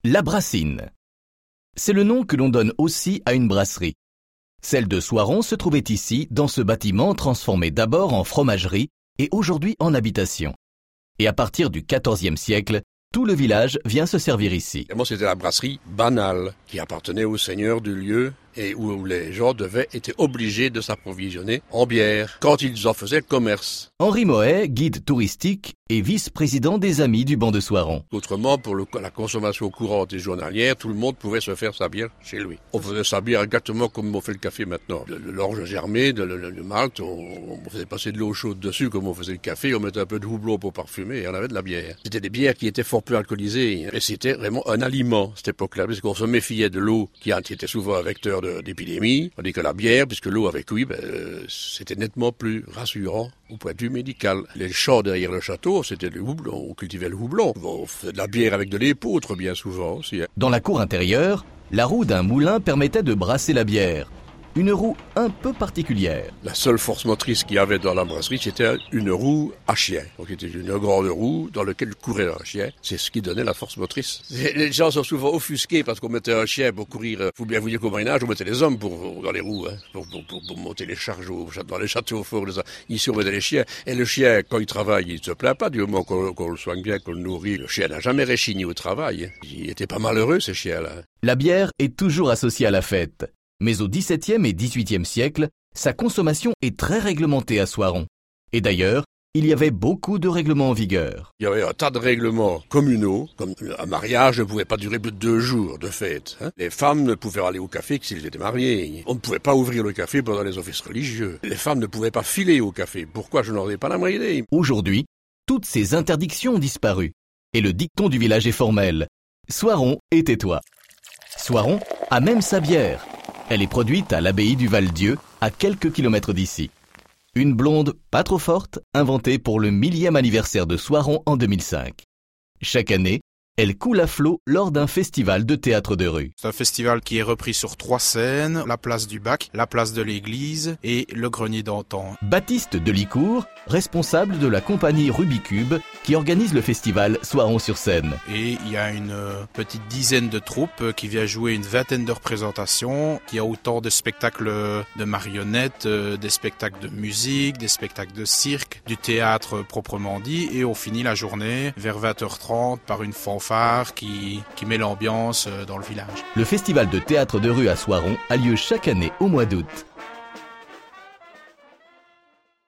La Brassine. C'est le nom que l'on donne aussi à une brasserie. Celle de Soiron se trouvait ici, dans ce bâtiment transformé d'abord en fromagerie et aujourd'hui en habitation. Et à partir du XIVe siècle, tout le village vient se servir ici. Et moi, c'était la brasserie banale qui appartenait au seigneur du lieu et où les gens étaient obligés de s'approvisionner en bière quand ils en faisaient le commerce. Henri Moët, guide touristique et vice-président des Amis du banc de Soiron. Autrement, pour la consommation courante et journalière, tout le monde pouvait se faire sa bière chez lui. On faisait sa bière exactement comme on fait le café maintenant. L'orge germée, le malt, on faisait passer de l'eau chaude dessus comme on faisait le café, on mettait un peu de houblon pour parfumer et on avait de la bière. C'était des bières qui étaient fort peu alcoolisées et c'était vraiment un aliment, cette époque-là, parce qu'on se méfiait de l'eau qui était souvent un vecteur d'épidémie, tandis que la bière, puisque l'eau avait cuit, c'était nettement plus rassurant au point de vue médical. Les champs derrière le château, c'était le houblon, on cultivait le houblon. On faisait de la bière avec de l'épeautre bien souvent aussi. Dans la cour intérieure, la roue d'un moulin permettait de brasser la bière. Une roue un peu particulière. La seule force motrice qu'il y avait dans la brasserie, c'était une roue à chien. Donc c'était une grande roue dans laquelle courait un chien. C'est ce qui donnait la force motrice. Les gens sont souvent offusqués parce qu'on mettait un chien pour courir. Faut bien vous dire qu'au Moyen-Âge, on mettait les hommes dans les roues, pour monter les charges dans les châteaux forts. Ici, on mettait les chiens. Et le chien, quand il travaille, il ne se plaint pas du moment qu'on le soigne bien, qu'on le nourrit. Le chien n'a jamais réchigné au travail. Il était pas malheureux, ces chiens-là. La bière est toujours associée à la fête. Mais au XVIIe et XVIIIe siècle, sa consommation est très réglementée à Soiron. Et d'ailleurs, il y avait beaucoup de règlements en vigueur. Il y avait un tas de règlements communaux, comme un mariage ne pouvait pas durer plus de 2 jours de fête. Les femmes ne pouvaient aller au café que s'ils étaient mariés. On ne pouvait pas ouvrir le café pendant les offices religieux. Les femmes ne pouvaient pas filer au café. Pourquoi? Je n'en ai pas la moindre idée. Aujourd'hui, toutes ces interdictions ont disparu. Et le dicton du village est formel. Soiron et tais-toi. Soiron a même sa bière. Elle est produite à l'abbaye du Val-Dieu, à quelques kilomètres d'ici. Une blonde pas trop forte, inventée pour le 1000e anniversaire de Soiron en 2005. Chaque année, elle coule à flot lors d'un festival de théâtre de rue. C'est un festival qui est repris sur 3 scènes, la place du Bac, la place de l'église et le grenier d'antan. Baptiste Delicourt, responsable de la compagnie Rubicube, qui organise le festival Soiron-sur-Seine. Et il y a une petite dizaine de troupes qui vient jouer une vingtaine de représentations. Il y a autant de spectacles de marionnettes, des spectacles de musique, des spectacles de cirque, du théâtre proprement dit. Et on finit la journée vers 20h30 par une fanfare qui met l'ambiance dans le village. Le festival de théâtre de rue à Soiron a lieu chaque année au mois d'août.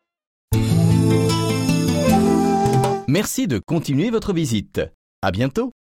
Merci de continuer votre visite. À bientôt.